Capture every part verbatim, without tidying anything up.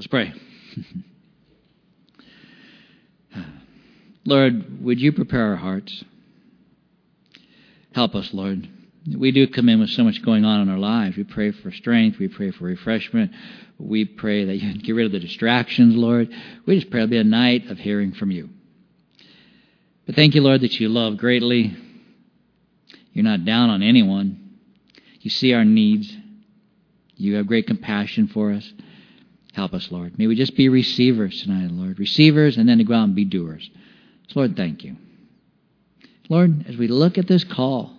Let's pray. Lord, would you prepare our hearts? Help us, Lord. We do come in with so much going on in our lives. We pray for strength. We pray for refreshment. We pray that you get rid of the distractions, Lord. We just pray it'll be a night of hearing from you. But thank you, Lord, that you love greatly. You're not down on anyone. You see our needs. You have great compassion for us. Help us, Lord. May we just be receivers tonight, Lord. Receivers and then to go out and be doers. So, Lord, thank you. Lord, as we look at this call,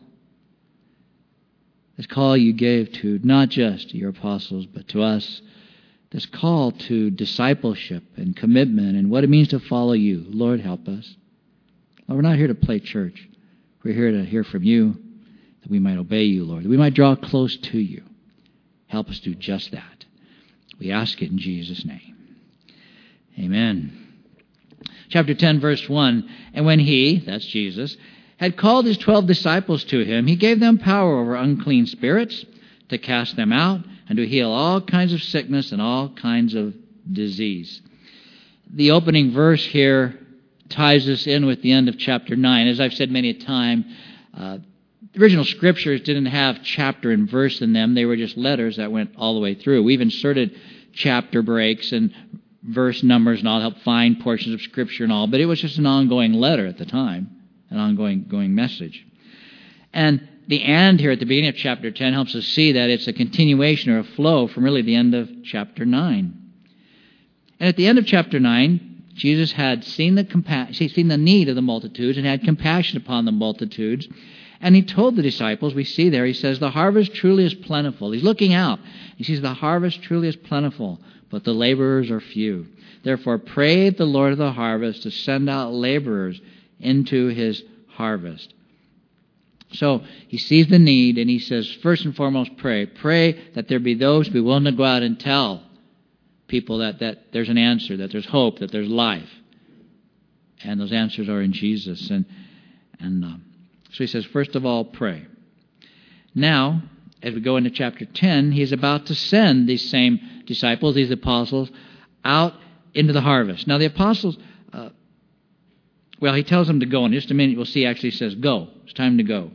this call you gave to not just your apostles, but to us, this call to discipleship and commitment and what it means to follow you. Lord, help us. Lord, we're not here to play church. We're here to hear from you, that we might obey you, Lord, that we might draw close to you. Help us do just that. We ask it in Jesus' name. Amen. Chapter ten, verse one, and when he, that's Jesus, had called his twelve disciples to him, he gave them power over unclean spirits to cast them out and to heal all kinds of sickness and all kinds of disease. The opening verse here ties us in with the end of chapter nine. As I've said many a time, uh, the original scriptures didn't have chapter and verse in them. They were just letters that went all the way through. We've inserted chapter breaks and verse numbers and all to help find portions of scripture and all, but it was just an ongoing letter at the time, an ongoing going message. And the and here at the beginning of chapter ten helps us see that it's a continuation or a flow from really the end of chapter nine. And at the end of chapter nine, Jesus had seen the compa- seen the need of the multitudes and had compassion upon the multitudes. And he told the disciples, we see there, he says, the harvest truly is plentiful. He's looking out. He says, the harvest truly is plentiful, but the laborers are few. Therefore, pray the Lord of the harvest to send out laborers into his harvest. So he sees the need, and he says, first and foremost, pray. Pray that there be those who be willing to go out and tell people that, that there's an answer, that there's hope, that there's life. And those answers are in Jesus. And, and um, so he says, first of all, pray. Now, as we go into chapter ten, he's about to send these same disciples, these apostles, out into the harvest. Now, the apostles, uh, well, he tells them to go. In just a minute, we'll see actually he says, go. It's time to go.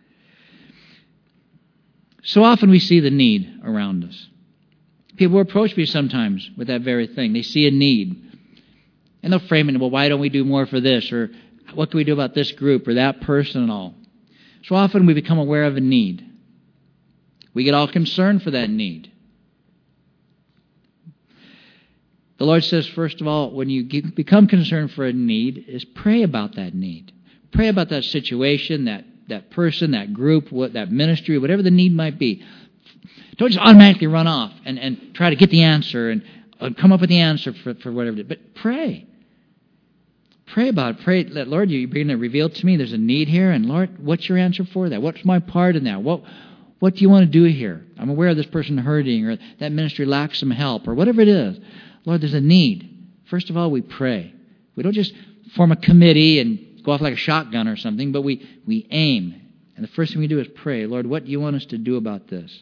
So often we see the need around us. People approach me sometimes with that very thing. They see a need. And they'll frame it, well, why don't we do more for this? Or what can we do about this group or that person and all? So often we become aware of a need. We get all concerned for that need. The Lord says, first of all, when you get, become concerned for a need, is pray about that need. Pray about that situation, that, that person, that group, what, that ministry, whatever the need might be. Don't just automatically run off and, and try to get the answer and uh, come up with the answer for, for whatever it is. But pray. Pray about it. Pray that, Lord, you're beginning to reveal to me there's a need here, and Lord, what's your answer for that? What's my part in that? What What do you want to do here? I'm aware of this person hurting, or that ministry lacks some help, or whatever it is. Lord, there's a need. First of all, we pray. We don't just form a committee and go off like a shotgun or something, but we, we aim. And the first thing we do is pray. Lord, what do you want us to do about this?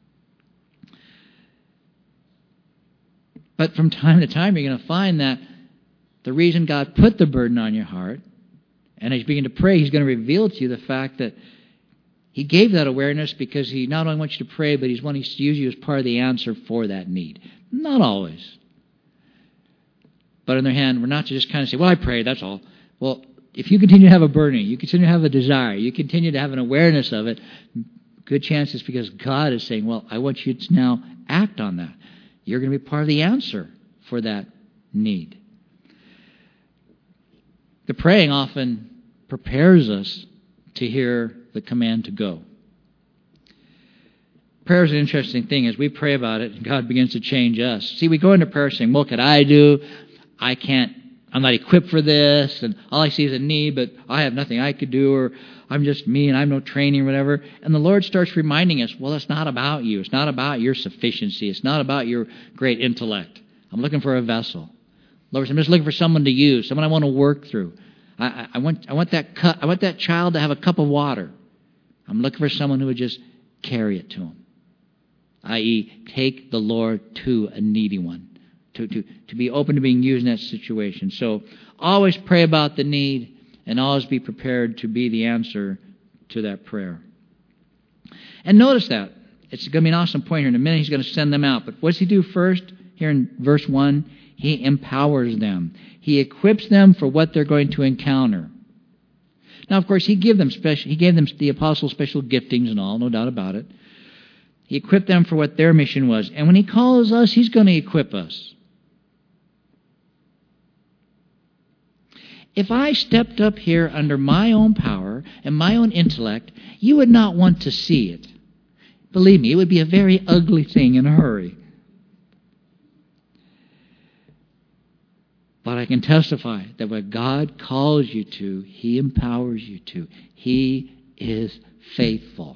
But from time to time, you're going to find that the reason God put the burden on your heart, and as you begin to pray, He's going to reveal to you the fact that He gave that awareness because He not only wants you to pray, but He's wanting to use you as part of the answer for that need. Not always. But on the other hand, we're not to just kind of say, well, I prayed, that's all. Well, if you continue to have a burning, you continue to have a desire, you continue to have an awareness of it, good chance it's because God is saying, well, I want you to now act on that. You're going to be part of the answer for that need. The praying often prepares us to hear the command to go. Prayer is an interesting thing. As we pray about it, God begins to change us. See, we go into prayer saying, what could I do? I can't, I'm not equipped for this, and all I see is a need, but I have nothing I could do, or I'm just me and I have no training or whatever. And the Lord starts reminding us, well, it's not about you. It's not about your sufficiency. It's not about your great intellect. I'm looking for a vessel. Lord, I'm just looking for someone to use, someone I want to work through. I, I, I want I want that cu- I want that child to have a cup of water. I'm looking for someone who would just carry it to him. that is, take the Lord to a needy one. to, to, to be open to being used in that situation. So always pray about the need and always be prepared to be the answer to that prayer. And notice that. It's going to be an awesome point here. In a minute, he's going to send them out. But what does he do first? Here in verse one, he empowers them. He equips them for what they're going to encounter. Now, of course, he gave them special. He gave them the apostles' special giftings and all, no doubt about it. He equipped them for what their mission was. And when he calls us, he's going to equip us. If I stepped up here under my own power and my own intellect, you would not want to see it. Believe me, it would be a very ugly thing in a hurry. But I can testify that what God calls you to, He empowers you to. He is faithful.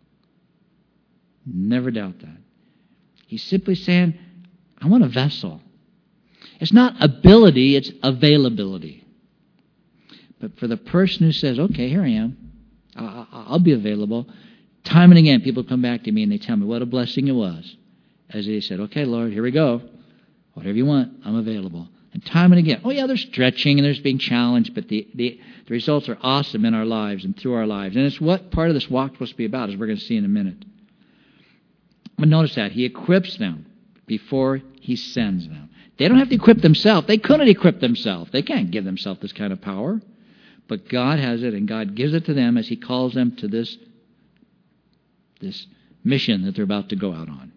Never doubt that. He's simply saying, I want a vessel. It's not ability, it's availability. But for the person who says, okay, here I am, I'll be available. Time and again, people come back to me and they tell me what a blessing it was. As they said, okay, Lord, here we go. Whatever you want, I'm available. And time and again, oh yeah, there's stretching and there's being challenged, but the, the, the results are awesome in our lives and through our lives. And it's what part of this walk is supposed to be about, as we're going to see in a minute. But notice that. He equips them before He sends them. They don't have to equip themselves. They couldn't equip themselves. They can't give themselves this kind of power. But God has it, and God gives it to them as He calls them to this, this mission that they're about to go out on.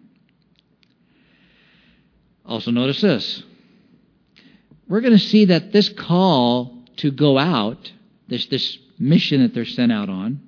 Also notice this. We're going to see that this call to go out, this, this mission that they're sent out on,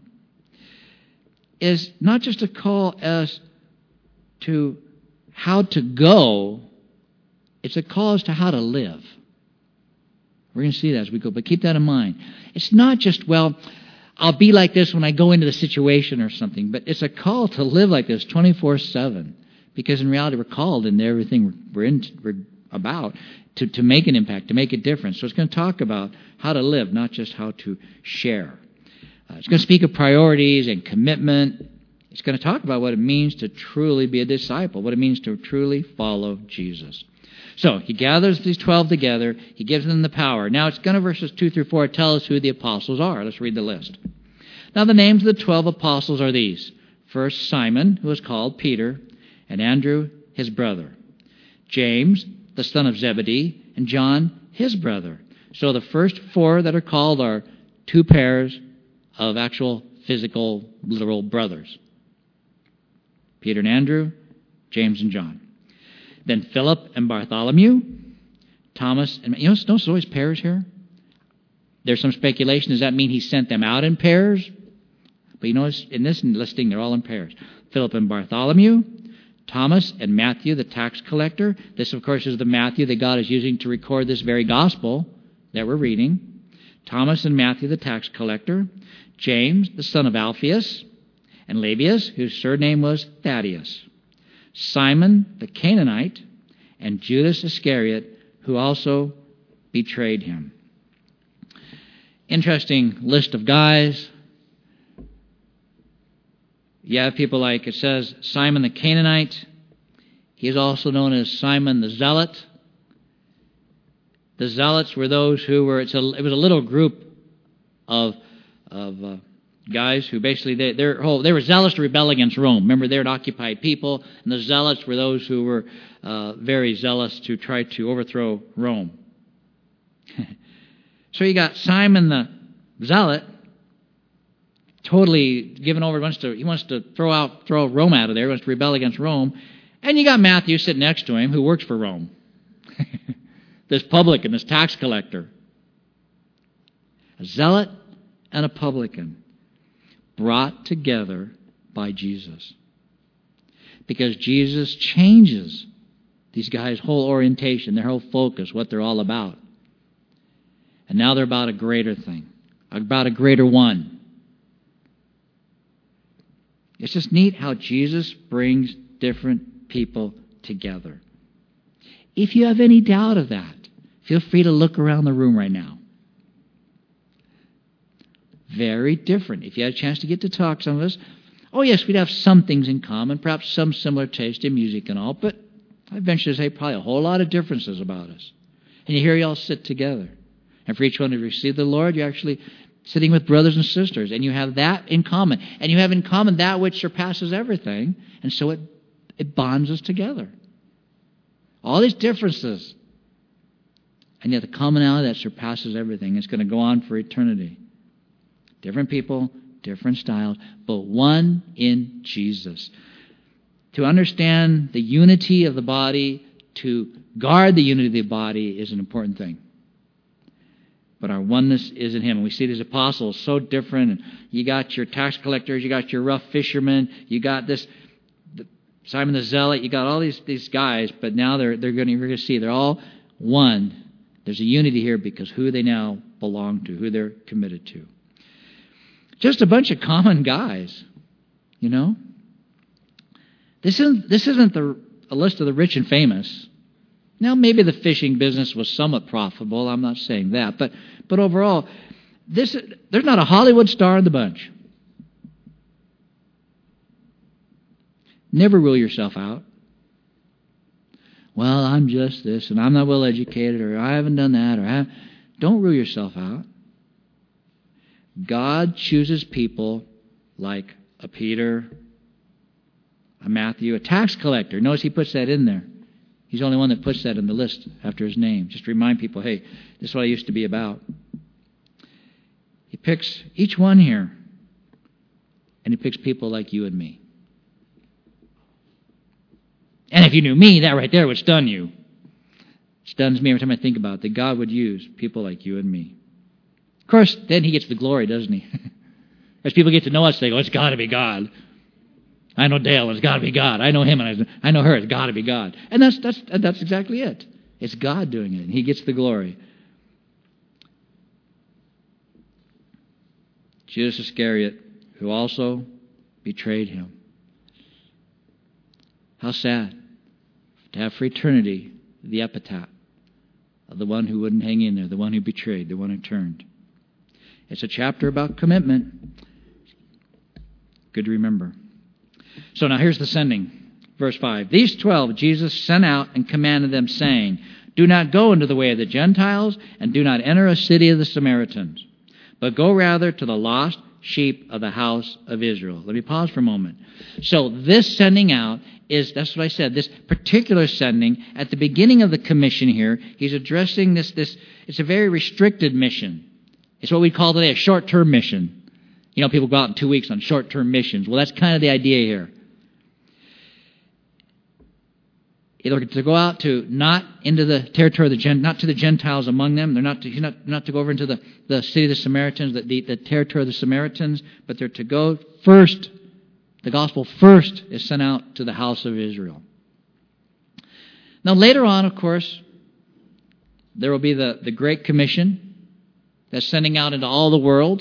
is not just a call as to how to go, it's a call as to how to live. We're going to see that as we go, but keep that in mind. It's not just, well, I'll be like this when I go into the situation or something, but it's a call to live like this twenty-four seven, because in reality we're called into everything we're, in, we're about to, to make an impact, to make a difference. So it's going to talk about how to live, not just how to share. Uh, it's going to speak of priorities and commitment. It's going to talk about what it means to truly be a disciple, what it means to truly follow Jesus. So he gathers these twelve together. He gives them the power. Now it's going to, verses two through four, tell us who the apostles are. Let's read the list. Now the names of the twelve apostles are these. First, Simon, who is called Peter, and Andrew, his brother. James, the son of Zebedee, and John, his brother. So the first four that are called are two pairs of actual physical, literal brothers. Peter and Andrew, James and John. Then Philip and Bartholomew, Thomas, and you know, notice always pairs here. There's some speculation. Does that mean he sent them out in pairs? But you notice in this listing, they're all in pairs. Philip and Bartholomew, Thomas and Matthew, the tax collector. This, of course, is the Matthew that God is using to record this very gospel that we're reading. Thomas and Matthew, the tax collector. James, the son of Alphaeus, and Lebbaeus, whose surname was Thaddeus. Simon, the Canaanite, and Judas Iscariot, who also betrayed him. Interesting list of guys. You have people like, it says, Simon the Canaanite. He is also known as Simon the Zealot. The Zealots were those who were, it's a, it was a little group of, of uh, guys who basically, they, their whole, they were zealous to rebel against Rome. Remember, they're an occupied people, and the Zealots were those who were uh, very zealous to try to overthrow Rome. So you got Simon the Zealot, totally given over, wants to, he wants to throw out, throw Rome out of there, wants to rebel against Rome. And you got Matthew sitting next to him who works for Rome. This publican, this tax collector. A zealot and a publican brought together by Jesus. Because Jesus changes these guys' whole orientation, their whole focus, what they're all about. And now they're about a greater thing, about a greater one. It's just neat how Jesus brings different people together. If you have any doubt of that, feel free to look around the room right now. Very different. If you had a chance to get to talk to some of us, oh yes, we'd have some things in common, perhaps some similar taste in music and all, but I venture to say probably a whole lot of differences about us. And you hear you all sit together. And for each one to receive the Lord, you're actually sitting with brothers and sisters, and you have that in common. And you have in common that which surpasses everything, and so it, it bonds us together. All these differences, and yet the commonality that surpasses everything is going to go on for eternity. Different people, different styles, but one in Jesus. To understand the unity of the body, to guard the unity of the body is an important thing. But our oneness is in Him. And we see these apostles so different. And you got your tax collectors, you got your rough fishermen, you got this Simon the Zealot, you got all these, these guys, but now they're they're going to you're going to see they're all one. There's a unity here because who they now belong to, who they're committed to. Just a bunch of common guys, you know. This isn't this isn't the a list of the rich and famous. Now, maybe the fishing business was somewhat profitable. I'm not saying that. But but overall, this there's not a Hollywood star in the bunch. Never rule yourself out. Well, I'm just this, and I'm not well educated, or I haven't done that, or I haven't. Don't rule yourself out. God chooses people like a Peter, a Matthew, a tax collector. Notice He puts that in there. He's the only one that puts that in the list after his name. Just to remind people, hey, this is what I used to be about. He picks each one here, and He picks people like you and me. And if you knew me, that right there would stun you. It stuns me every time I think about it, that God would use people like you and me. Of course, then He gets the glory, doesn't He? As people get to know us, they go, it's got to be God. I know Dale, and it's got to be God. I know him, and I, I know her. It's got to be God. And that's that's that's exactly it. It's God doing it, and He gets the glory. Judas Iscariot, who also betrayed Him. How sad to have for eternity the epitaph of the one who wouldn't hang in there, the one who betrayed, the one who turned. It's a chapter about commitment. Good to remember. So now here's the sending. Verse five. These twelve Jesus sent out and commanded them, saying, do not go into the way of the Gentiles, and do not enter a city of the Samaritans, but go rather to the lost sheep of the house of Israel. Let me pause for a moment. So this sending out is, that's what I said, this particular sending, at the beginning of the commission here, He's addressing this, this it's a very restricted mission. It's what we call today a short-term mission. You know, people go out in two weeks on short-term missions. Well, that's kind of the idea here. Either to go out to not into the territory of the Gen, not to the Gentiles among them. They're not to not, not to go over into the, the city of the Samaritans, the, the, the territory of the Samaritans, but they're to go first. The gospel first is sent out to the house of Israel. Now later on, of course, there will be the, the Great Commission that's sending out into all the world.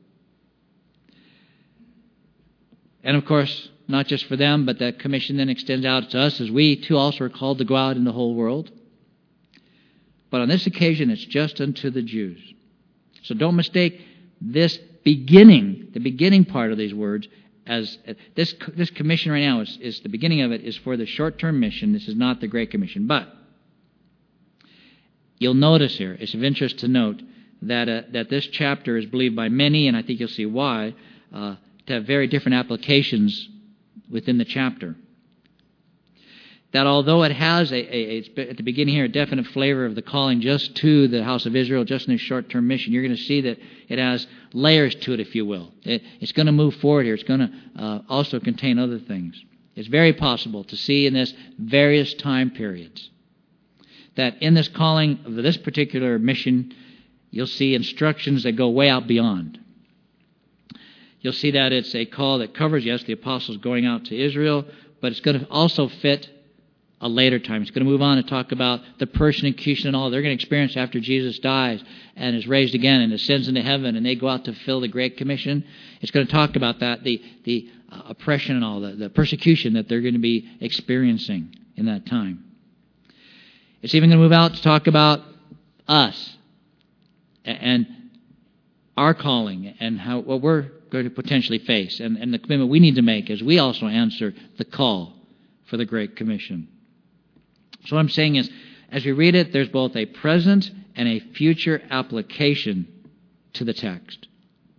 And of course, not just for them, but that commission then extends out to us as we too also are called to go out in the whole world. But on this occasion, it's just unto the Jews. So don't mistake this beginning, the beginning part of these words, as uh, this this commission right now is, is the beginning of it is for the short-term mission. This is not the Great Commission. But you'll notice here, it's of interest to note that uh, that this chapter is believed by many, and I think you'll see why, uh, to have very different applications within the chapter. That although it has, a, a, a, at the beginning here, a definite flavor of the calling just to the house of Israel, just in a short-term mission, you're going to see that it has layers to it, if you will. It, it's going to move forward here. It's going to uh, also contain other things. It's very possible to see in this various time periods that in this calling of this particular mission, you'll see instructions that go way out beyond. You'll see that it's a call that covers, yes, the apostles going out to Israel, but it's going to also fit a later time. It's going to move on to talk about the persecution and all they're going to experience after Jesus dies and is raised again and ascends into heaven, and they go out to fulfill the Great Commission. It's going to talk about that, the, the uh, oppression and all, the, the persecution that they're going to be experiencing in that time. It's even going to move out to talk about us and our calling and how what we're going to potentially face and, and the commitment we need to make as we also answer the call for the Great Commission. So what I'm saying is, as we read it, there's both a present and a future application to the text.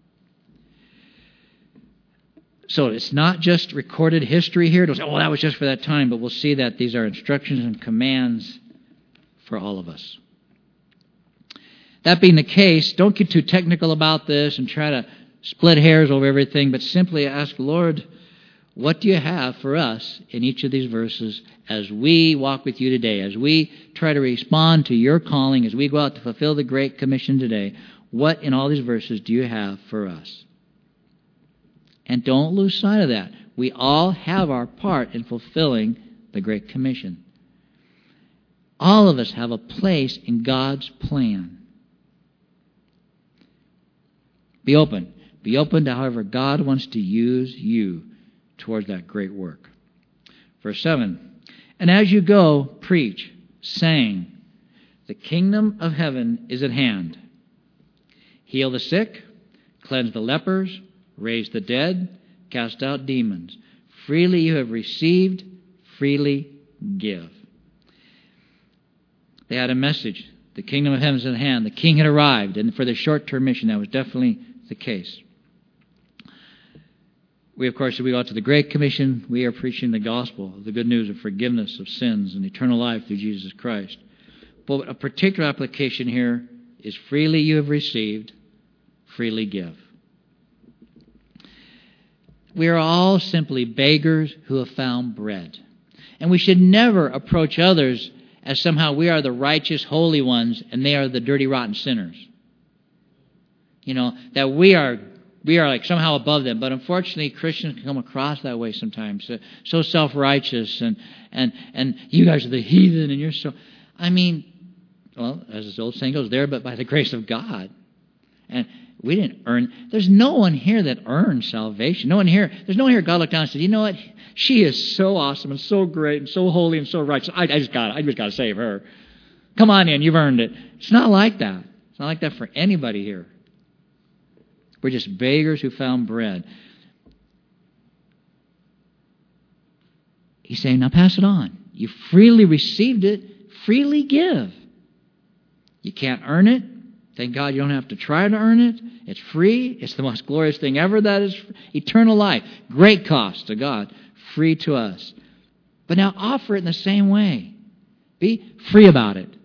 So it's not just recorded history here. It'll say, oh, that was just for that time. But we'll see that these are instructions and commands for all of us. That being the case, don't get too technical about this and try to split hairs over everything, but simply ask, Lord, what do you have for us in each of these verses as we walk with you today, as we try to respond to your calling, as we go out to fulfill the Great Commission today? What in all these verses do you have for us? And don't lose sight of that. We all have our part in fulfilling the Great Commission. All of us have a place in God's plan. Be open. Be open to however God wants to use you towards that great work. Verse seven, and as you go, preach, saying, the kingdom of heaven is at hand. Heal the sick, cleanse the lepers, raise the dead, cast out demons. Freely you have received, freely give. They had a message. The kingdom of heaven is at hand. The king had arrived. And for the short-term mission, that was definitely the case. We, of course, as we go out to the Great Commission, we are preaching the gospel, the good news of forgiveness of sins and eternal life through Jesus Christ. But a particular application here is freely you have received, freely give. We are all simply beggars who have found bread. And we should never approach others as somehow we are the righteous, holy ones and they are the dirty, rotten sinners. You know, that we are we are like somehow above them. But unfortunately, Christians can come across that way sometimes. So, so self-righteous and, and, and you guys are the heathen and you're so... I mean, well, as this old saying goes, there but by the grace of God. And we didn't earn... There's no one here that earned salvation. No one here... There's no one here God looked down and said, you know what? She is so awesome and so great and so holy and so righteous. I, I just got I just got to save her. Come on in. You've earned it. It's not like that. It's not like that for anybody here. We're just beggars who found bread. He's saying, now pass it on. You freely received it. Freely give. You can't earn it. Thank God you don't have to try to earn it. It's free. It's the most glorious thing ever. That is eternal life. Great cost to God. Free to us. But now offer it in the same way. Be free about it.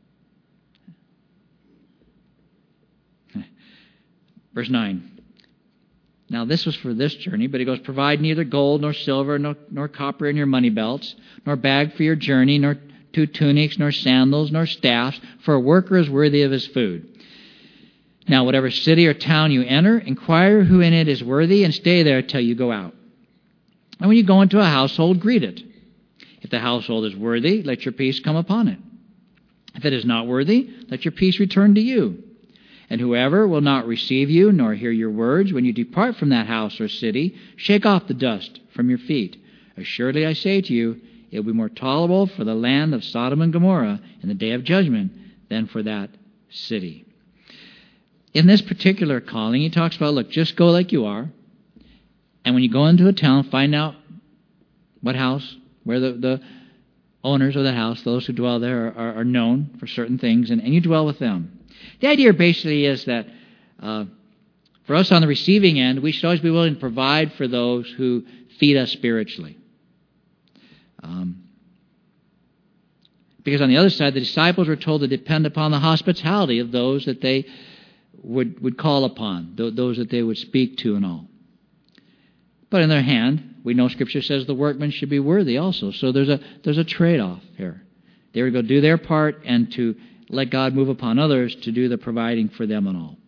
Verse nine. Now this was for this journey, but he goes, provide neither gold nor silver nor, nor copper in your money belts, nor bag for your journey, nor two tunics, nor sandals, nor staffs, for a worker is worthy of his food. Now whatever city or town you enter, inquire who in it is worthy, and stay there till you go out. And when you go into a household, greet it. If the household is worthy, let your peace come upon it. If it is not worthy, let your peace return to you. And whoever will not receive you, nor hear your words, when you depart from that house or city, shake off the dust from your feet. Assuredly I say to you, it will be more tolerable for the land of Sodom and Gomorrah in the day of judgment than for that city. In this particular calling, he talks about, look, just go like you are. And when you go into a town, find out what house, where the, the owners of the house, those who dwell there, are, are, are known for certain things, and, and you dwell with them. The idea basically is that uh, for us on the receiving end, we should always be willing to provide for those who feed us spiritually. Um, because on the other side, the disciples were told to depend upon the hospitality of those that they would, would call upon, th- those that they would speak to and all. But on the other hand, we know Scripture says the workman should be worthy also. So there's a there's a trade-off here. They were to go do their part and to let God move upon others to do the providing for them and all.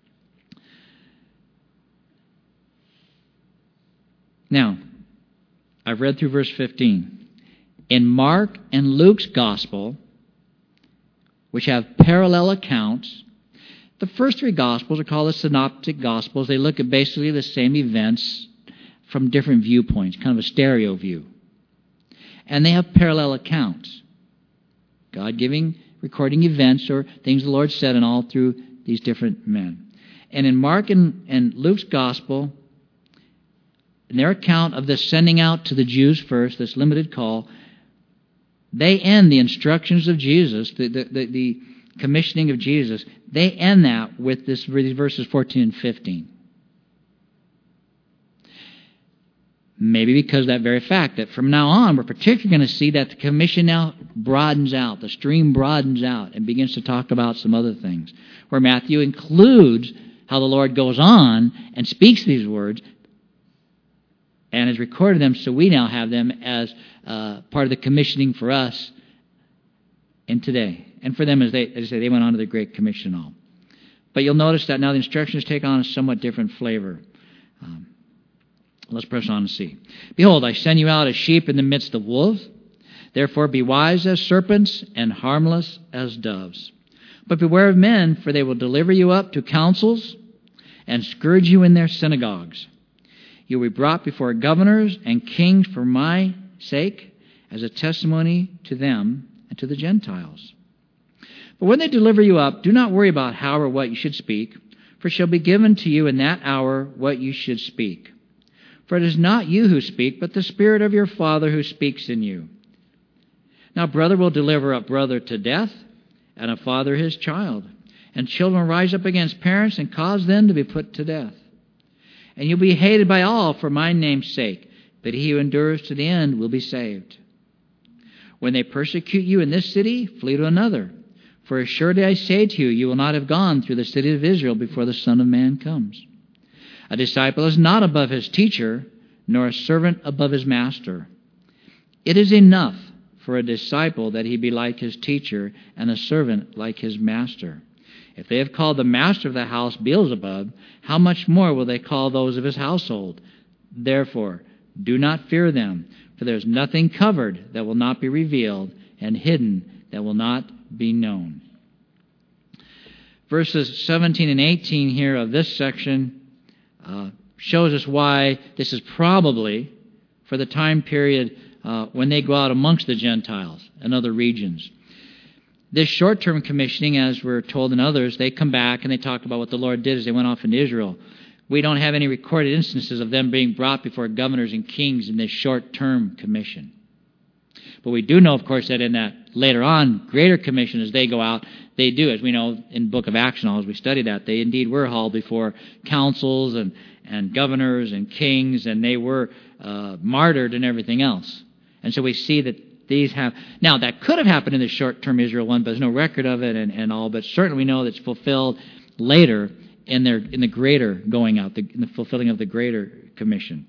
Now, I've read through verse fifteen. In Mark and Luke's gospel, which have parallel accounts, the first three gospels are called the synoptic gospels. They look at basically the same events from different viewpoints, kind of a stereo view. And they have parallel accounts. God giving, recording events or things the Lord said and all through these different men. And in Mark and, and Luke's gospel, in their account of the sending out to the Jews first, this limited call, they end the instructions of Jesus, the, the, the, the commissioning of Jesus, they end that with this, these verses fourteen and fifteen. Maybe because of that very fact that from now on, we're particularly going to see that the commission now broadens out. The stream broadens out and begins to talk about some other things. Where Matthew includes how the Lord goes on and speaks these words and has recorded them, so we now have them as uh, part of the commissioning for us in today. And for them, as they, as I say, they went on to the Great Commission and all. But you'll notice that now the instructions take on a somewhat different flavor. Um, Let's press on and see. Behold, I send you out as sheep in the midst of wolves. Therefore be wise as serpents and harmless as doves. But beware of men, for they will deliver you up to councils and scourge you in their synagogues. You will be brought before governors and kings for my sake, as a testimony to them and to the Gentiles. But when they deliver you up, do not worry about how or what you should speak, for it shall be given to you in that hour what you should speak. For it is not you who speak, but the Spirit of your Father who speaks in you. Now brother will deliver up brother to death, and a father his child. And children will rise up against parents and cause them to be put to death. And you'll be hated by all for my name's sake, but he who endures to the end will be saved. When they persecute you in this city, flee to another. For assuredly I say to you, you will not have gone through the city of Israel before the Son of Man comes. A disciple is not above his teacher, nor a servant above his master. It is enough for a disciple that he be like his teacher, and a servant like his master. If they have called the master of the house Beelzebub, how much more will they call those of his household? Therefore, do not fear them, for there is nothing covered that will not be revealed, and hidden that will not be known. Verses seventeen and eighteen here of this section Uh, shows us why this is probably for the time period uh, when they go out amongst the Gentiles and other regions. This short-term commissioning, as we're told in others, they come back and they talk about what the Lord did as they went off into Israel. We don't have any recorded instances of them being brought before governors and kings in this short-term commission. But we do know, of course, that in that later on greater commission as they go out, they do, as we know in the book of Acts and all, as we study that, they indeed were hauled before councils and, and governors and kings, and they were uh, martyred and everything else. And so we see that these have... Now, that could have happened in the short-term Israel one, but there's no record of it and, and all, but certainly we know that it's fulfilled later in their in the greater going out, the, in the fulfilling of the greater commission.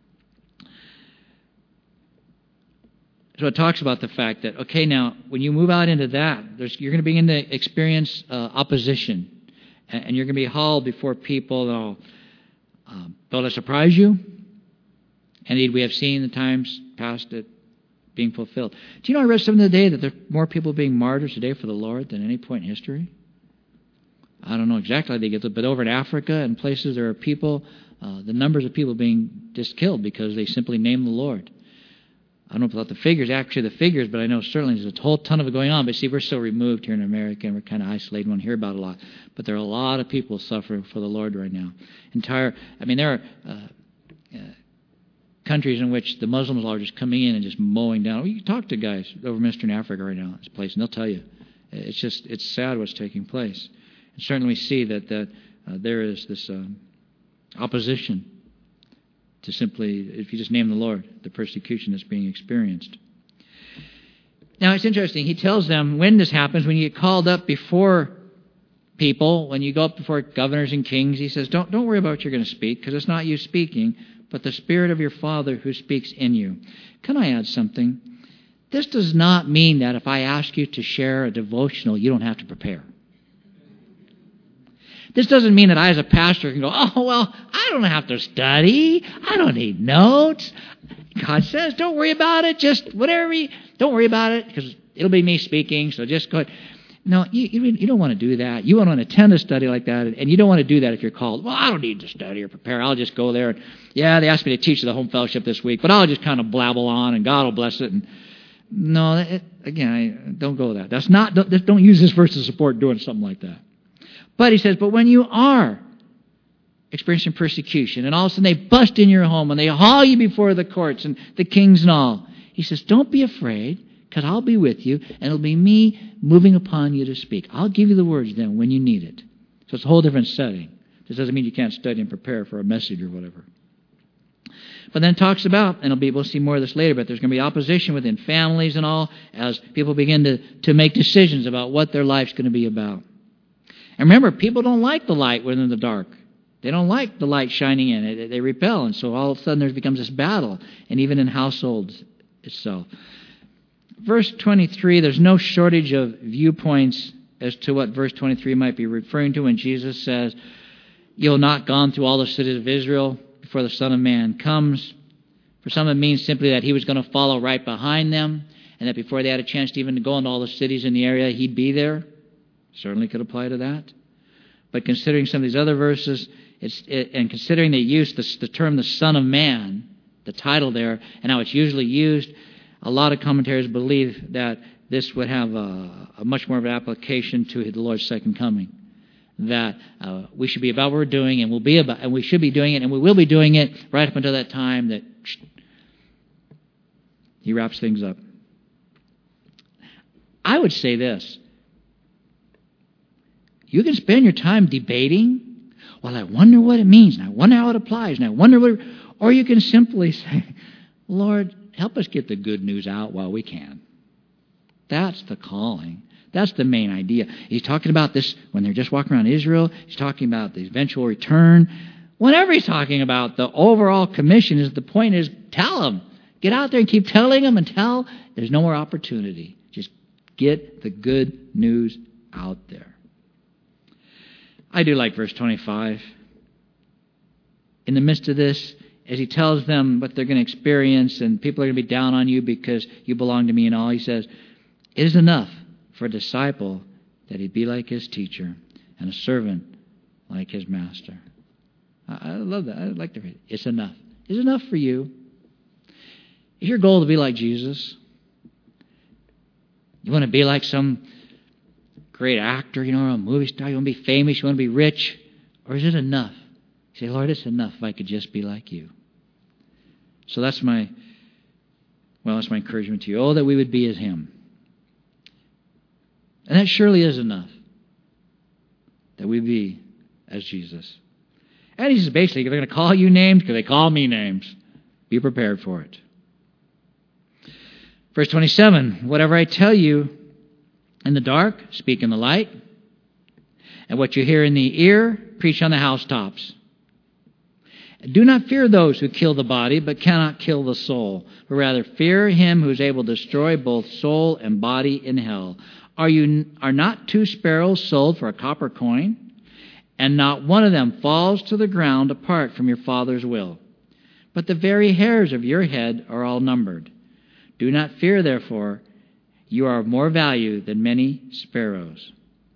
So it talks about the fact that, okay, now, when you move out into that, there's, you're going to begin to experience uh, opposition. And, and you're going to be hauled before people that will um, they'll surprise you. Indeed, we have seen the times past it being fulfilled. Do you know, I read something today that there are more people being martyrs today for the Lord than any point in history? I don't know exactly how they get it, but over in Africa and places there are people, uh, the numbers of people being just killed because they simply name the Lord. I don't know about the figures, actually the figures, but I know certainly there's a whole ton of it going on. But see, we're so removed here in America, and we're kind of isolated. We don't hear about it a lot. But there are a lot of people suffering for the Lord right now. Entire, I mean, there are uh, uh, countries in which the Muslims are just coming in and just mowing down. Well, you can talk to guys over in Eastern Africa right now in this place, and they'll tell you. It's just, it's sad what's taking place. And certainly we see that, that uh, there is this um, opposition to simply, if you just name the Lord, the persecution that's being experienced. Now, it's interesting. He tells them when this happens, when you get called up before people, when you go up before governors and kings, he says, don't, don't worry about what you're going to speak, because it's not you speaking, but the Spirit of your Father who speaks in you. Can I add something? This does not mean that if I ask you to share a devotional, you don't have to prepare. This doesn't mean that I as a pastor can go, oh, well, I don't have to study. I don't need notes. God says, don't worry about it. Just whatever you, don't worry about it, because it'll be me speaking, so just go ahead. No, you, you, you don't want to do that. You want to attend a study like that, and you don't want to do that if you're called. Well, I don't need to study or prepare. I'll just go there. And, yeah, they asked me to teach the home fellowship this week, but I'll just kind of blabble on, and God will bless it. And no, it, again, I, don't go with that. That's not. Don't, don't use this verse to support doing something like that. But he says, but when you are experiencing persecution, and all of a sudden they bust in your home, and they haul you before the courts and the kings and all, he says, don't be afraid, because I'll be with you, and it'll be me moving upon you to speak. I'll give you the words then when you need it. So it's a whole different setting. This doesn't mean you can't study and prepare for a message or whatever. But then it talks about, and it'll be, we'll see more of this later, but there's going to be opposition within families and all as people begin to, to make decisions about what their life's going to be about. And remember, people don't like the light when they're in the dark. They don't like the light shining in. They, they repel, and so all of a sudden there becomes this battle, and even in households itself. Verse twenty-three, there's no shortage of viewpoints as to what verse twenty-three might be referring to when Jesus says, "You'll not gone through all the cities of Israel before the Son of Man comes." For some it means simply that he was going to follow right behind them, and that before they had a chance to even go into all the cities in the area, he'd be there. Certainly could apply to that. But considering some of these other verses, it's, it, and considering they use the, the term the Son of Man, the title there, and how it's usually used, a lot of commentators believe that this would have a, a much more of an application to the Lord's second coming. That uh, we should be about what we're doing, and we'll be about, and we should be doing it, and we will be doing it right up until that time that he wraps things up. I would say this: you can spend your time debating. Well, I wonder what it means, and I wonder how it applies, and I wonder what. Or you can simply say, "Lord, help us get the good news out while we can." That's the calling. That's the main idea. He's talking about this when they're just walking around Israel. He's talking about the eventual return. Whenever he's talking about the overall commission, is the point is tell them. Get out there and keep telling them until there's no more opportunity. Just get the good news out there. I do like verse twenty-five. In the midst of this, as he tells them what they're going to experience and people are going to be down on you because you belong to me and all, he says, it is enough for a disciple that he be like his teacher and a servant like his master. I, I love that. I like to read it. It's enough. It's enough for you. Is your goal to be like Jesus? You want to be like some great actor, you know, or a movie star? You want to be famous? You want to be rich? Or is it enough? You say, Lord, it's enough if I could just be like you. So that's my, well, that's my encouragement to you. Oh, that we would be as him. And that surely is enough. That we be as Jesus. And he says basically, if they're going to call you names, because they call me names, be prepared for it. Verse twenty-seven, whatever I tell you in the dark, speak in the light. And what you hear in the ear, preach on the housetops. Do not fear those who kill the body, but cannot kill the soul. But rather fear him who is able to destroy both soul and body in hell. Are you are not two sparrows sold for a copper coin? And not one of them falls to the ground apart from your Father's will. But the very hairs of your head are all numbered. Do not fear, therefore, you are of more value than many sparrows.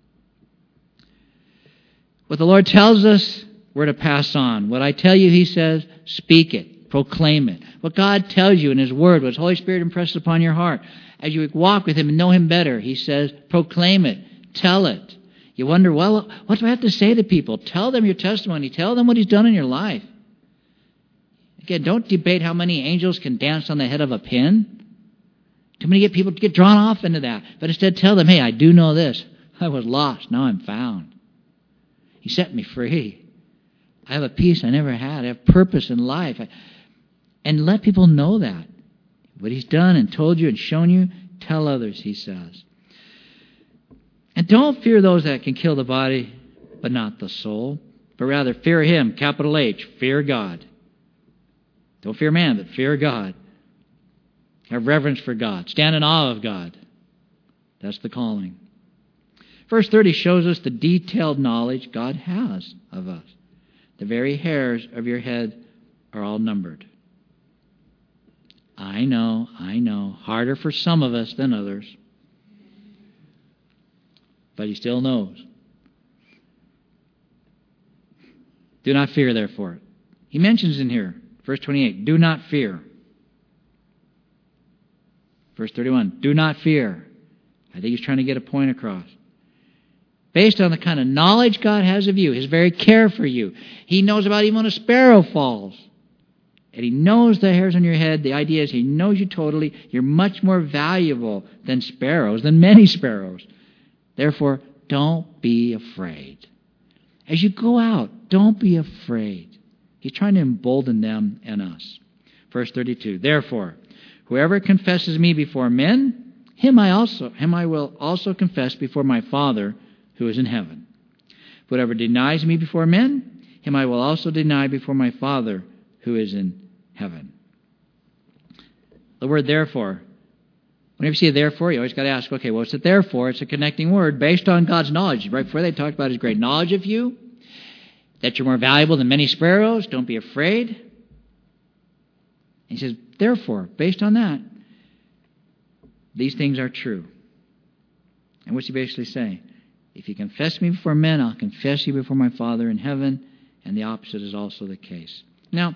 What the Lord tells us, we're to pass on. What I tell you, he says, speak it, proclaim it. What God tells you in his word, what his Holy Spirit impresses upon your heart, as you walk with him and know him better, he says, proclaim it, tell it. You wonder, well, what do I have to say to people? Tell them your testimony. Tell them what he's done in your life. Again, don't debate how many angels can dance on the head of a pin. Too many get people to get drawn off into that. But instead tell them, hey, I do know this. I was lost. Now I'm found. He set me free. I have a peace I never had. I have purpose in life. And let people know that. What he's done and told you and shown you, tell others, he says. And don't fear those that can kill the body, but not the soul. But rather fear him, capital H, fear God. Don't fear man, but fear God. Have reverence for God. Stand in awe of God. That's the calling. Verse thirty shows us the detailed knowledge God has of us. The very hairs of your head are all numbered. I know, I know. Harder for some of us than others. But he still knows. Do not fear, therefore. He mentions in here, verse twenty-eight, do not fear. Verse thirty-one, do not fear. I think he's trying to get a point across. Based on the kind of knowledge God has of you, his very care for you. He knows about even when a sparrow falls. and He knows the hairs on your head. The idea is He knows you totally. You're much more valuable than sparrows, than many sparrows. Therefore, don't be afraid. As you go out, don't be afraid. He's trying to embolden them and us. Verse thirty-two, therefore, whoever confesses me before men, him I also, him I will also confess before my Father who is in heaven. Whoever denies me before men, him I will also deny before my Father who is in heaven. The word therefore, whenever you see a therefore, you always got to ask, okay, what's it there for? It's a connecting word based on God's knowledge. Right before they talked about His great knowledge of you, that you're more valuable than many sparrows, don't be afraid. He says, therefore, based on that, these things are true. And what's He basically saying? If you confess me before men, I'll confess you before my Father in heaven, and the opposite is also the case. Now,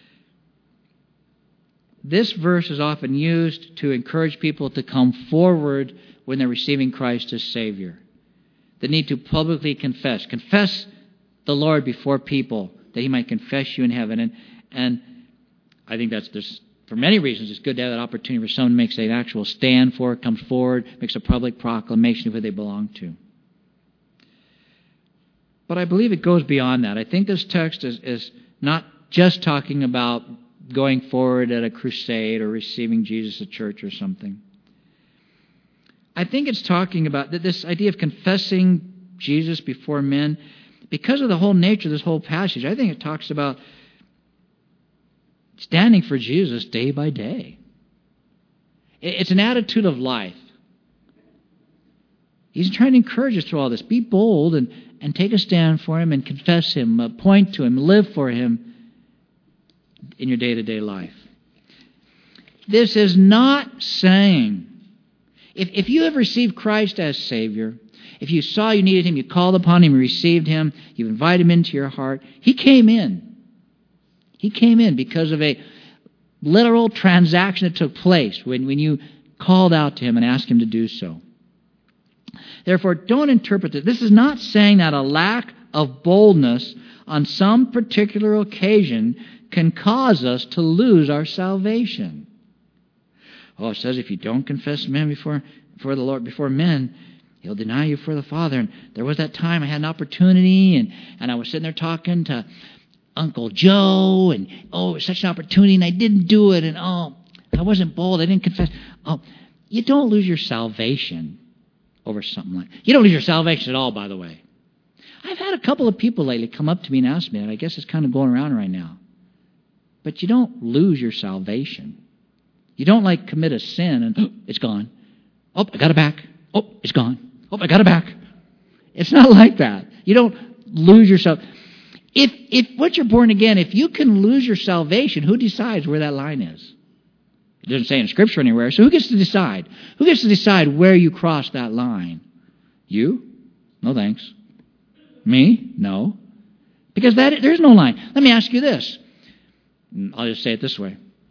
this verse is often used to encourage people to come forward when they're receiving Christ as Savior. They need to publicly confess. Confess the Lord before people, that He might confess you in heaven. And and I think that's there's for many reasons it's good to have that opportunity for someone makes an actual stand for it, comes forward, makes a public proclamation of who they belong to. But I believe it goes beyond that. I think this text is, is not just talking about going forward at a crusade or receiving Jesus at church or something. I think it's talking about this idea of confessing Jesus before men. Because of the whole nature of this whole passage, I think it talks about standing for Jesus day by day. It's an attitude of life. He's trying to encourage us through all this. Be bold and, and take a stand for Him and confess Him, uh, point to Him, live for Him in your day-to-day life. This is not saying, if, if you have received Christ as Savior, if you saw you needed Him, you called upon Him, you received Him, you invited Him into your heart, He came in. He came in because of a literal transaction that took place when, when you called out to Him and asked Him to do so. Therefore, don't interpret it. This is not saying that a lack of boldness on some particular occasion can cause us to lose our salvation. Oh, it says if you don't confess men before, before the Lord, before men, He'll deny you for the Father. And there was that time I had an opportunity, and, and I was sitting there talking to Uncle Joe, and oh, it was such an opportunity, and I didn't do it, and oh, I wasn't bold, I didn't confess. Oh, you don't lose your salvation over something like that. You don't lose your salvation at all, by the way. I've had a couple of people lately come up to me and ask me, and I guess it's kind of going around right now. But you don't lose your salvation. You don't like commit a sin and oh, it's gone. Oh, I got it back. Oh, it's gone. Oh, I got it back. It's not like that. You don't lose yourself. If if once you're born again, if you can lose your salvation, who decides where that line is? It doesn't say in Scripture anywhere, so who gets to decide? Who gets to decide where you cross that line? You? No thanks. Me? No. Because that there's no line. Let me ask you this. I'll just say it this way.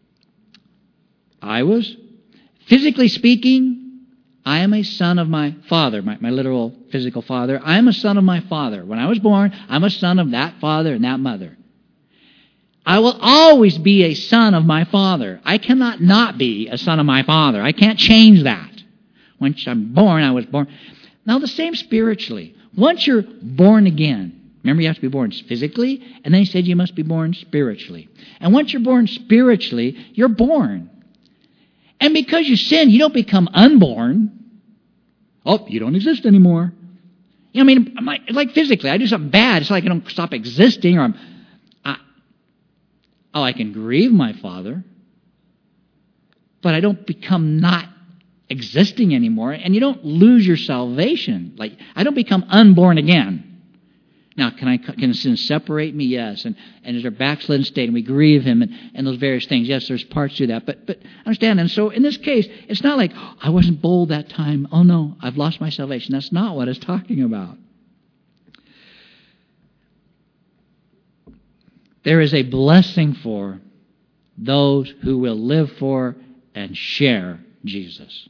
I was, physically speaking, I am a son of my father, my, my literal physical father. I am a son of my father. When I was born, I'm a son of that father and that mother. I will always be a son of my father. I cannot not be a son of my father. I can't change that. Once I'm born, I was born. Now the same spiritually. Once you're born again, remember you have to be born physically, and then he said you must be born spiritually. And once you're born spiritually, you're born. And because you sin, you don't become unborn. Oh, you don't exist anymore. You know, I mean, like physically, I do something bad. It's like I don't stop existing, or I'm, I, oh, I can grieve my father, but I don't become not existing anymore, and you don't lose your salvation. Like, I don't become unborn again. Now, can I can sin separate me? Yes. And, and is there backslidden state, and we grieve him, and, and those various things? Yes, there's parts to that. But but understand, and so in this case, it's not like, oh, I wasn't bold that time. Oh, no, I've lost my salvation. That's not what it's talking about. There is a blessing for those who will live for and share Jesus.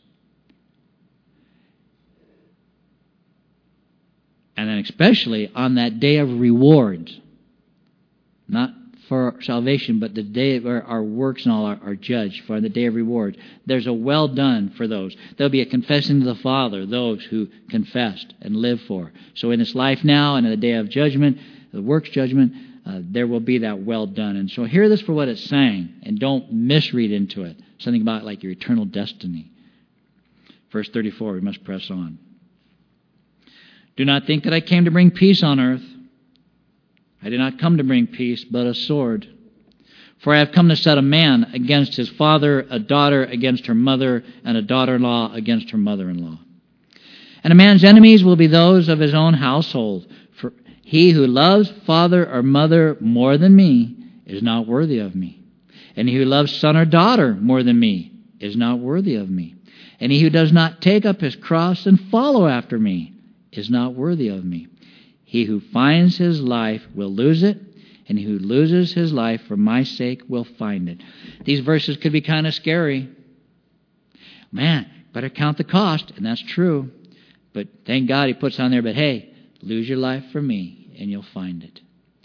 And then especially on that day of reward, not for salvation, but the day where our works and all are, are judged, for the day of reward. There's a well done for those. There'll be a confessing to the Father, those who confessed and live for. So in this life now and in the day of judgment, the works judgment, uh, there will be that well done. And so hear this for what it's saying, and don't misread into it. Something about like your eternal destiny. Verse thirty-four, we must press on. Do not think that I came to bring peace on earth. I did not come to bring peace, but a sword. For I have come to set a man against his father, a daughter against her mother, and a daughter-in-law against her mother-in-law. And a man's enemies will be those of his own household. For he who loves father or mother more than me is not worthy of me. And he who loves son or daughter more than me is not worthy of me. And he who does not take up his cross and follow after me is not worthy of me. He who finds his life will lose it, and he who loses his life for my sake will find it. These verses could be kind of scary. Man, better count the cost, and that's true. But thank God he puts on there, but hey, lose your life for me, and you'll find it.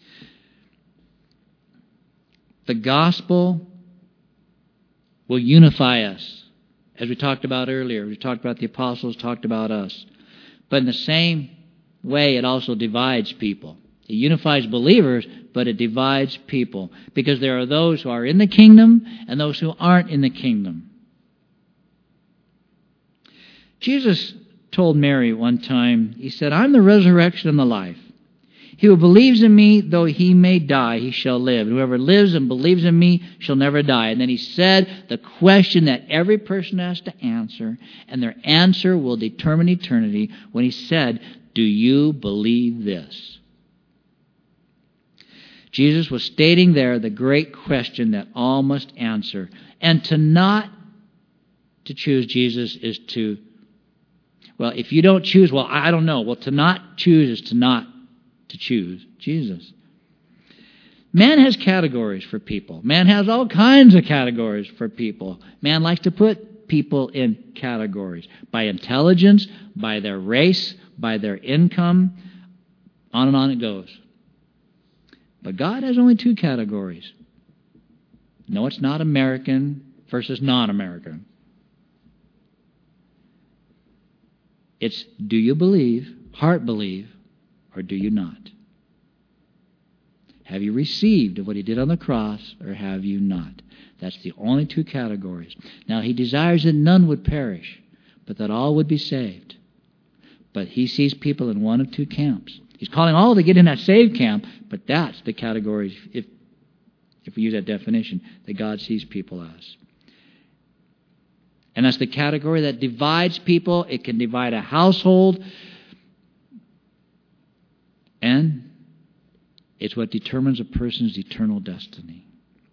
The gospel will unify us, as we talked about earlier. We talked about the apostles, talked about us. But in the same way, it also divides people. It unifies believers, but it divides people. Because there are those who are in the kingdom and those who aren't in the kingdom. Jesus told Mary one time, he said, I'm the resurrection and the life. He who believes in me, though he may die, he shall live. And whoever lives and believes in me shall never die. And then he said the question that every person has to answer, and their answer will determine eternity, when he said, do you believe this? Jesus was stating there the great question that all must answer. And to not to choose Jesus is to, well, if you don't choose, well, I don't know. Well, to not choose is to not to choose Jesus. Man has categories for people. Man has all kinds of categories for people. Man likes to put people in categories by intelligence, by their race, by their income, on and on it goes. But God has only two categories. No, it's not American versus non-American. It's do you believe, heart believe, or do you not? Have you received of what he did on the cross, or have you not? That's the only two categories. Now, he desires that none would perish, but that all would be saved. But he sees people in one of two camps. He's calling all to get in that saved camp, but that's the category, if, if we use that definition, that God sees people as. And that's the category that divides people. It can divide a household. And it's what determines a person's eternal destiny.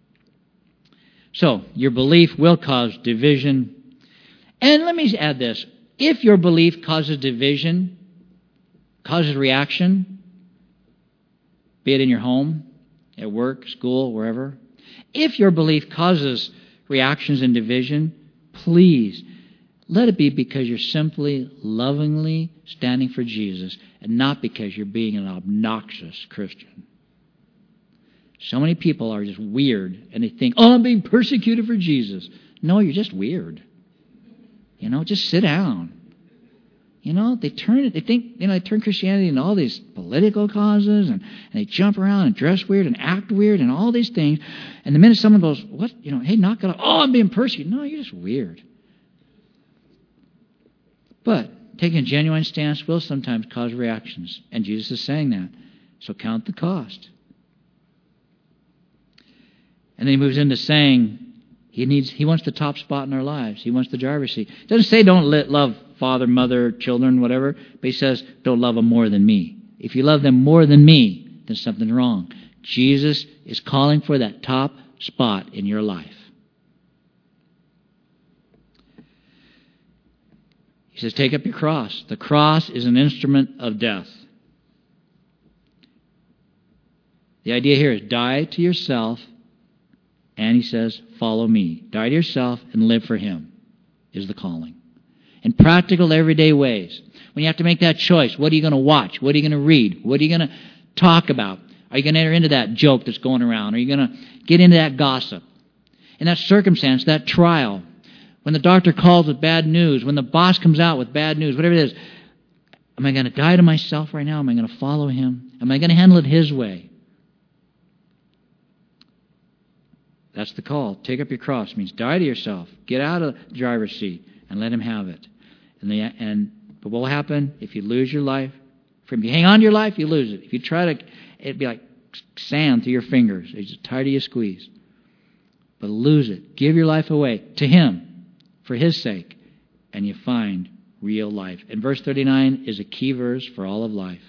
So, your belief will cause division. And let me add this. If your belief causes division, causes reaction, be it in your home, at work, school, wherever, if your belief causes reactions and division, please let it be because you're simply lovingly standing for Jesus and not because you're being an obnoxious Christian. So many people are just weird and they think, oh, I'm being persecuted for Jesus. No, you're just weird. You know, just sit down. You know, they turn it, they think, you know, they turn Christianity into all these political causes and, and they jump around and dress weird and act weird and all these things. And the minute someone goes, what, you know, hey, knock it off. Oh, I'm being persecuted. No, you're just weird. But taking a genuine stance will sometimes cause reactions. And Jesus is saying that. So count the cost. And then he moves into saying he needs, he wants the top spot in our lives. He wants the driver's seat. He doesn't say don't let, love father, mother, children, whatever. But he says don't love them more than me. If you love them more than me, then something's wrong. Jesus is calling for that top spot in your life. He says, take up your cross. The cross is an instrument of death. The idea here is die to yourself, and he says, follow me. Die to yourself and live for him is the calling. In practical, everyday ways. When you have to make that choice, what are you going to watch? What are you going to read? What are you going to talk about? Are you going to enter into that joke that's going around? Are you going to get into that gossip? In that circumstance, that trial, when the doctor calls with bad news, when the boss comes out with bad news, whatever it is, am I going to die to myself right now? Am I going to follow him? Am I going to handle it his way? That's the call. Take up your cross. It means die to yourself. Get out of the driver's seat and let him have it. And, the, and but what will happen if you lose your life? If you hang on to your life, you lose it. If you try to, it'd be like sand through your fingers. It's just tighter you squeeze. But lose it. Give your life away to him for his sake, and you find real life. And verse thirty-nine is a key verse for all of life.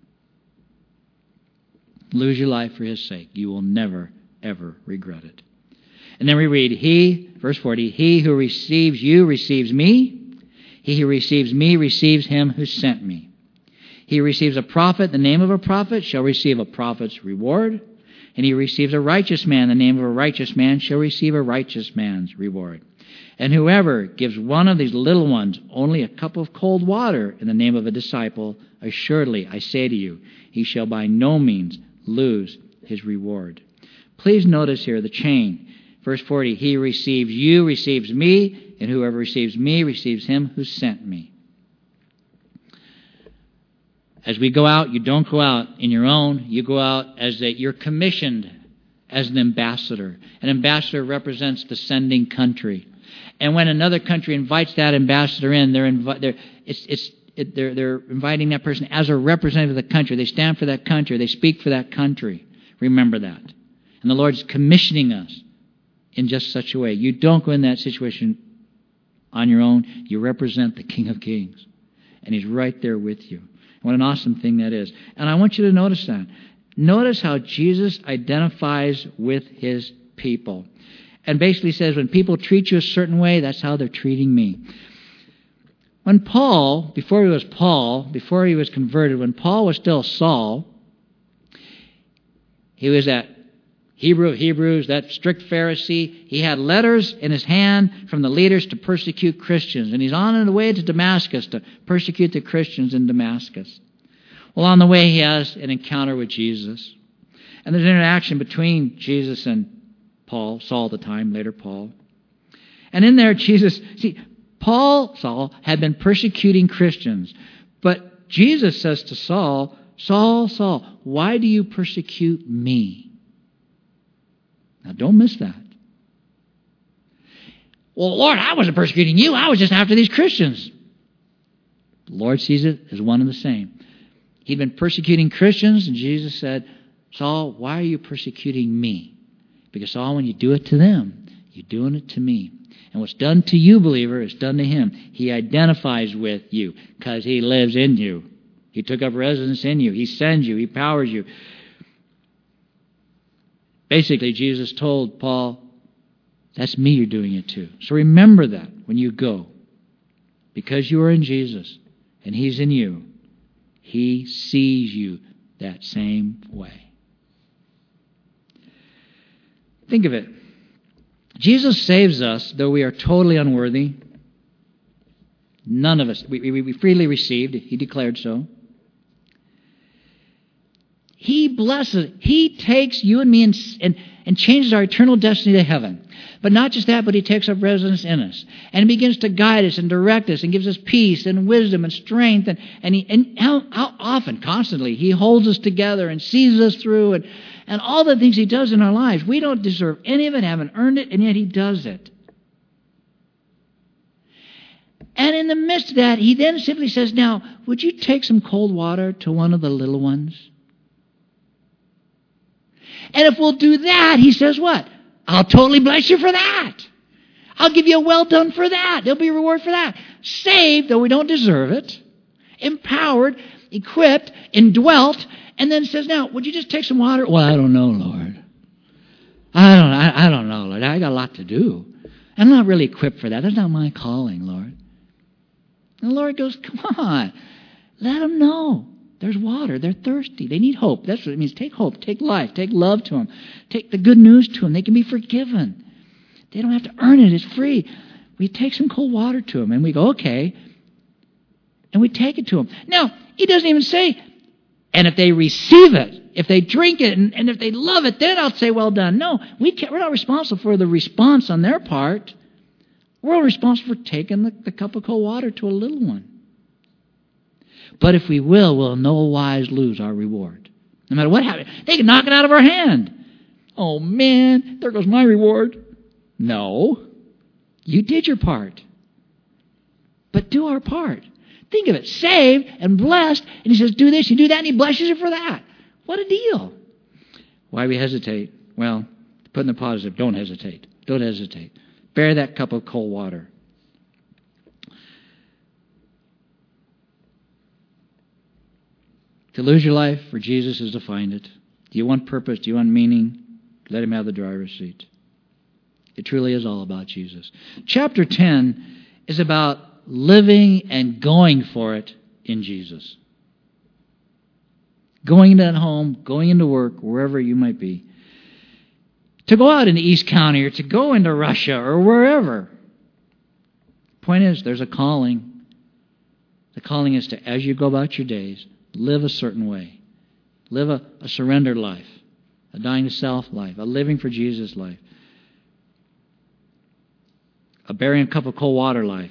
Lose your life for his sake. You will never, ever regret it. And then we read, He, verse forty, He who receives you receives me. He who receives me receives him who sent me. He who receives a prophet, the name of a prophet, shall receive a prophet's reward. And he who receives a righteous man, the name of a righteous man, shall receive a righteous man's reward. And whoever gives one of these little ones only a cup of cold water in the name of a disciple, assuredly, I say to you, he shall by no means lose his reward. Please notice here the chain. Verse forty, He who receives you receives me, and whoever receives me receives him who sent me. As we go out, you don't go out in your own. You go out as that you're commissioned as an ambassador. An ambassador represents the sending country. And when another country invites that ambassador in, they're, invi- they're, it's, it's, it, they're, they're inviting that person as a representative of the country. They stand for that country. They speak for that country. Remember that. And the Lord's commissioning us in just such a way. You don't go in that situation on your own. You represent the King of Kings. And He's right there with you. What an awesome thing that is. And I want you to notice that. Notice how Jesus identifies with His people. And basically says, when people treat you a certain way, that's how they're treating me. When Paul, before he was Paul, before he was converted, when Paul was still Saul, he was that Hebrew of Hebrews, that strict Pharisee. He had letters in his hand from the leaders to persecute Christians. And he's on the way to Damascus to persecute the Christians in Damascus. Well, on the way, he has an encounter with Jesus. And there's an interaction between Jesus and Paul, Saul at the time, later Paul. And in there, Jesus, see, Paul, Saul, had been persecuting Christians. But Jesus says to Saul, Saul, Saul, why do you persecute me? Now, don't miss that. Well, Lord, I wasn't persecuting you. I was just after these Christians. The Lord sees it as one and the same. He'd been persecuting Christians, and Jesus said, Saul, why are you persecuting me? Because, Saul, when you do it to them, you're doing it to me. And what's done to you, believer, is done to him. He identifies with you because he lives in you. He took up residence in you. He sends you. He powers you. Basically, Jesus told Paul, that's me you're doing it to. So remember that when you go. Because you are in Jesus and He's in you, He sees you that same way. Think of it. Jesus saves us, though we are totally unworthy. None of us. We, we, we freely received. He declared so. He blesses, He takes you and me and, and, and changes our eternal destiny to heaven. But not just that, but He takes up residence in us. And He begins to guide us and direct us and gives us peace and wisdom and strength. And, and, he, and how, how often, constantly, He holds us together and sees us through. And, and all the things He does in our lives. We don't deserve any of it, haven't earned it, and yet He does it. And in the midst of that, He then simply says, now, would you take some cold water to one of the little ones? And if we'll do that, He says what? I'll totally bless you for that. I'll give you a well done for that. There'll be a reward for that. Saved, though we don't deserve it. Empowered, equipped, indwelt, and then says, now, would you just take some water? Well, I don't know, Lord. I don't, I, I don't know, Lord. I got a lot to do. I'm not really equipped for that. That's not my calling, Lord. And the Lord goes, come on. Let them know. There's water. They're thirsty. They need hope. That's what it means. Take hope. Take life. Take love to them. Take the good news to them. They can be forgiven. They don't have to earn it. It's free. We take some cold water to them, and we go, okay. And we take it to them. Now, He doesn't even say, and if they receive it, if they drink it and, and if they love it, then I'll say, well done. No, we can't, we're not responsible for the response on their part. We're responsible for taking the, the cup of cold water to a little one. But if we will, we'll in no wise lose our reward. No matter what happens, they can knock it out of our hand. Oh man, there goes my reward. No, you did your part. But do our part. Think of it, saved and blessed, and he says, do this, you do that, and he blesses you for that. What a deal. Why we hesitate? Well, to put in the positive, don't hesitate. Don't hesitate. Bear that cup of cold water. To lose your life for Jesus is to find it. Do you want purpose? Do you want meaning? Let him have the driver's seat. It truly is all about Jesus. Chapter ten is about living and going for it in Jesus. Going into that home, going into work, wherever you might be. To go out into East County or to go into Russia or wherever. Point is, there's a calling. The calling is to, as you go about your days, live a certain way. Live a, a surrendered life. A dying to self life. A living for Jesus life. A bearing a cup of cold water life.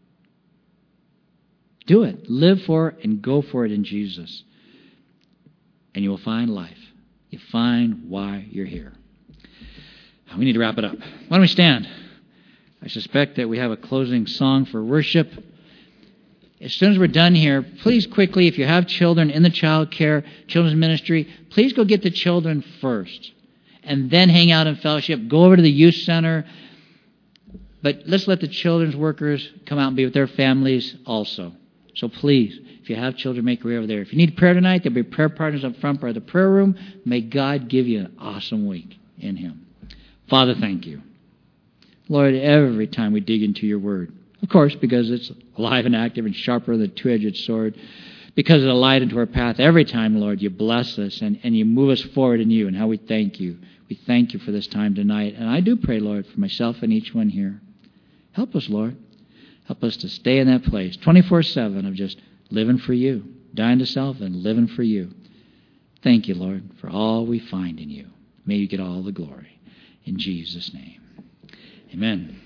Do it. Live for it and go for it in Jesus. And you will find life. You find why you're here. We need to wrap it up. Why don't we stand? I suspect that we have a closing song for worship. As soon as we're done here, please quickly, if you have children in the child care, children's ministry, please go get the children first. And then hang out in fellowship. Go over to the youth center. But let's let the children's workers come out and be with their families also. So please, if you have children, make your way over there. If you need prayer tonight, there'll be prayer partners up front by the prayer room. May God give you an awesome week in Him. Father, thank you. Lord, every time we dig into your word, of course, because it's alive and active and sharper than a two-edged sword, because it's a light into our path, every time, Lord, you bless us and, and you move us forward in you, and how we thank you. We thank you for this time tonight. And I do pray, Lord, for myself and each one here. Help us, Lord. Help us to stay in that place, twenty-four seven, of just living for you, dying to self and living for you. Thank you, Lord, for all we find in you. May you get all the glory. In Jesus' name, amen.